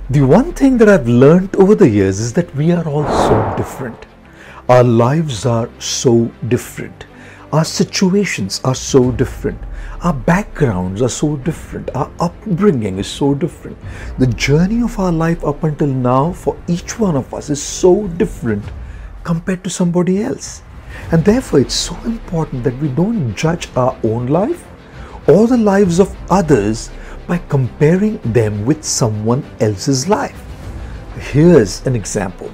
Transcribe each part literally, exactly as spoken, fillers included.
The one thing that I've learned over the years is that we are all so different. Our lives are so different. Our situations are so different. Our backgrounds are so different. Our upbringing is so different. The journey of our life up until now for each one of us is so different compared to somebody else. And therefore, it's so important that we don't judge our own life or the lives of others by comparing them with someone else's life. Here's an example.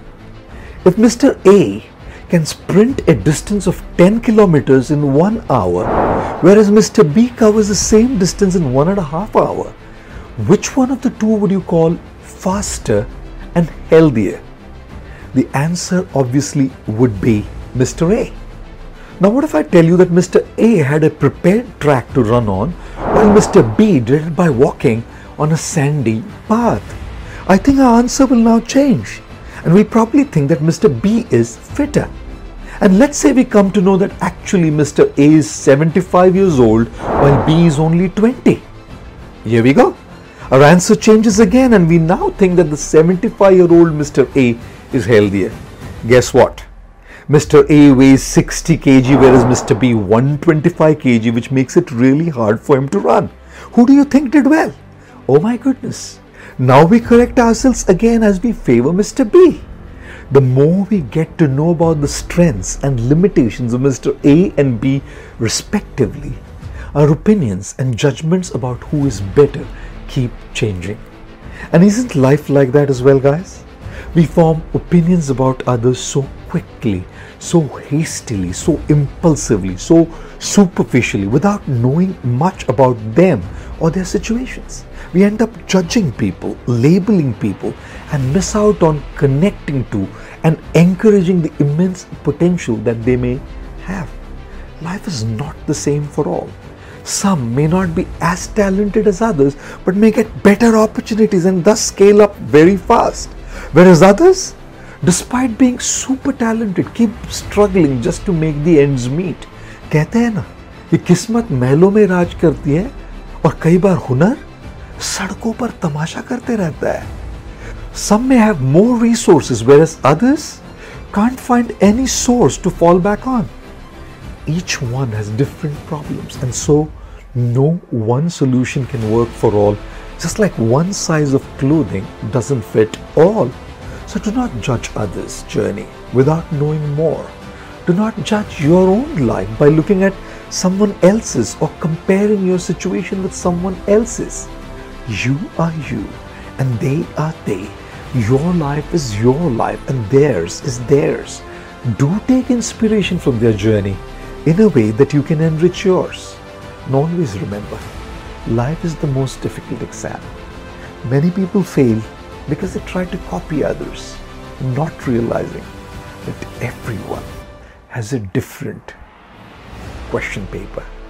If Mister A can sprint a distance of ten kilometers in one hour, whereas Mister B covers the same distance in one and a half hour, which one of the two would you call faster and healthier? The answer obviously would be Mister A. Now what if I tell you that Mister A had a prepared track to run on, while Mister B did it by walking on a sandy path? I think our answer will now change, and we probably think that Mister B is fitter. And let's say we come to know that actually Mister A is seventy-five years old while B is only twenty. Here we go. Our answer changes again, and we now think that the seventy-five-year-old Mister A is healthier. Guess what? Mister A weighs sixty kilograms, whereas Mister B one hundred twenty-five kilograms, which makes it really hard for him to run. Who do you think did well? Oh my goodness. Now we correct ourselves again as we favor Mister B. The more we get to know about the strengths and limitations of Mister A and B respectively, our opinions and judgments about who is better keep changing. And isn't life like that as well, guys? We form opinions about others so quickly, so hastily, so impulsively, so superficially, without knowing much about them or their situations. We end up judging people, labeling people, and miss out on connecting to and encouraging the immense potential that they may have. Life is not the same for all. Some may not be as talented as others, but may get better opportunities and thus scale up very fast. Whereas others, despite being super talented, keep struggling just to make the ends meet. कहते हैं ना, ये किस्मत महलों में राज करती है और कई बार हुनर सड़कों पर तमाशा करते रहता है. Some may have more resources, whereas others can't find any source to fall back on. Each one has different problems, and so no one solution can work for all, just like one size of clothing doesn't fit all. So do not judge others' journey without knowing more. Do not judge your own life by looking at someone else's or comparing your situation with someone else's. You are you and they are they. Your life is your life and theirs is theirs. Do take inspiration from their journey in a way that you can enrich yours. And always remember, life is the most difficult exam. Many people fail because they try to copy others, not realizing that everyone has a different question paper.